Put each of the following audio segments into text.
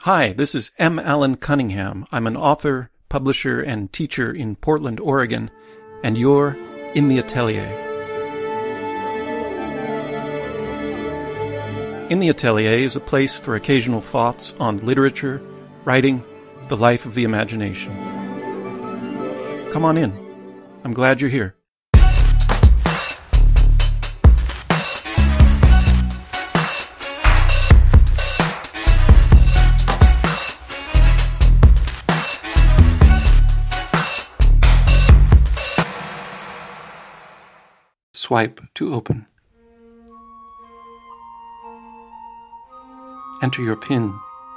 Hi, this is M. Allen Cunningham. I'm an author, publisher, and teacher in Portland, Oregon, and you're in the Atelier. In the Atelier is a place for occasional thoughts on literature, writing, the life of the imagination. Come on in. I'm glad you're here. Swipe to open. Enter your PIN.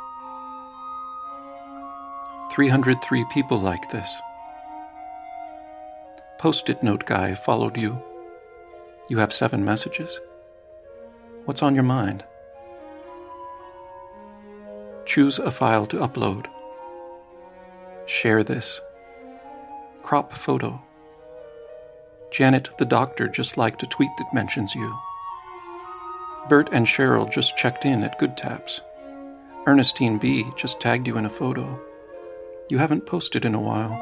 303 people like this. Post-it note guy followed you. You have 7 messages. What's on your mind? Choose a file to upload. Share this. Crop photo. Janet the doctor just liked a tweet that mentions you. Bert and Cheryl just checked in at Good Taps. Ernestine B. just tagged you in a photo. You haven't posted in a while.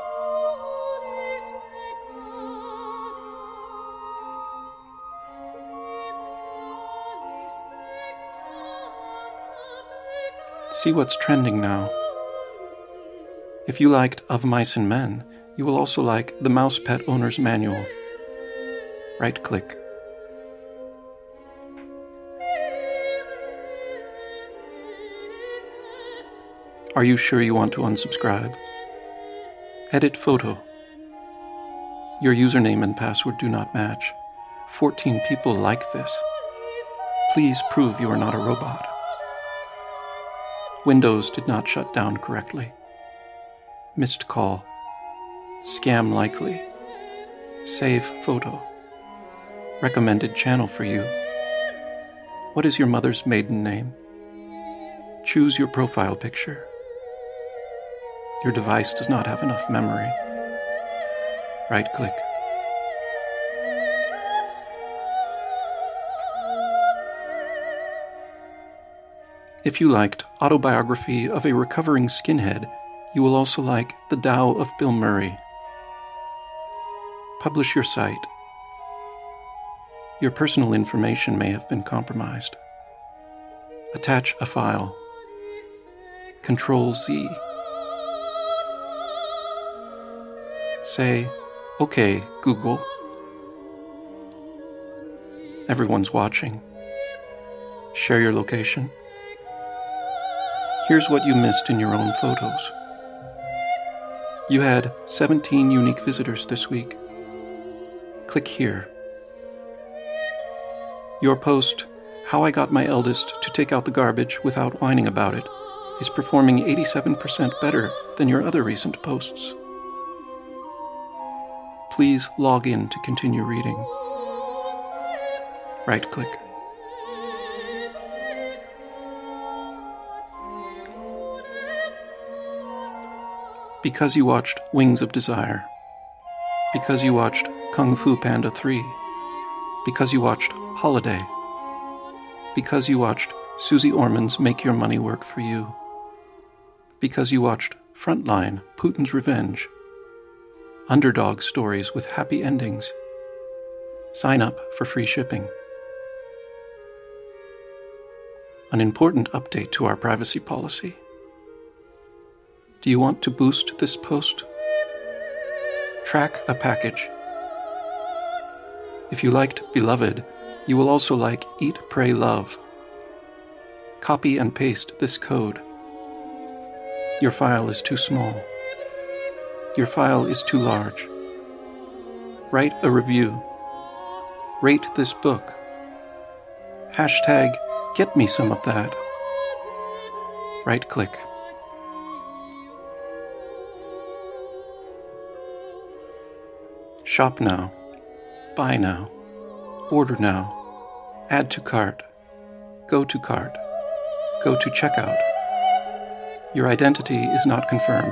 See what's trending now. If you liked Of Mice and Men, you will also like the Mouse Pet Owner's Manual. Right-click. Are you sure you want to unsubscribe? Edit photo. Your username and password do not match. 14 people like this. Please prove you are not a robot. Windows did not shut down correctly. Missed call. Scam likely. Save photo. Recommended channel for you. What is your mother's maiden name? Choose your profile picture. Your device does not have enough memory. Right-click. If you liked Autobiography of a Recovering Skinhead, you will also like The Tao of Bill Murray. Publish your site. Your personal information may have been compromised. Attach a file. Control-Z. Say, "Okay, Google." Everyone's watching. Share your location. Here's what you missed in your own photos. You had 17 unique visitors this week. Click here. Your post, "How I Got My Eldest to Take Out the Garbage Without Whining About It," is performing 87% better than your other recent posts. Please log in to continue reading. Right-click. Because you watched Wings of Desire. Because you watched Kung Fu Panda 3. Because you watched Holiday. Because you watched Susie Orman's Make Your Money Work for You. Because you watched Frontline, Putin's Revenge. Underdog stories with happy endings. Sign up for free shipping. An important update to our privacy policy. Do you want to boost this post? Track a package. If you liked Beloved, you will also like Eat, Pray, Love. Copy and paste this code. Your file is too small. Your file is too large. Write a review. Rate this book. Hashtag, get me some of that. Right-click. Shop now. Buy now. Order now. Add to cart. Go to cart. Go to checkout. Your identity is not confirmed.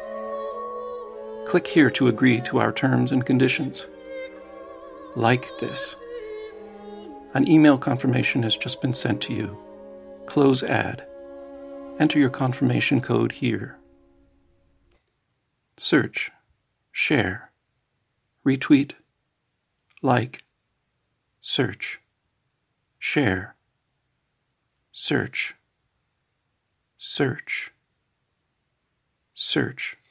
Click here to agree to our terms and conditions. Like this. An email confirmation has just been sent to you. Close ad. enter your confirmation code here. Search, share, retweet, like, search, share, search, search, search.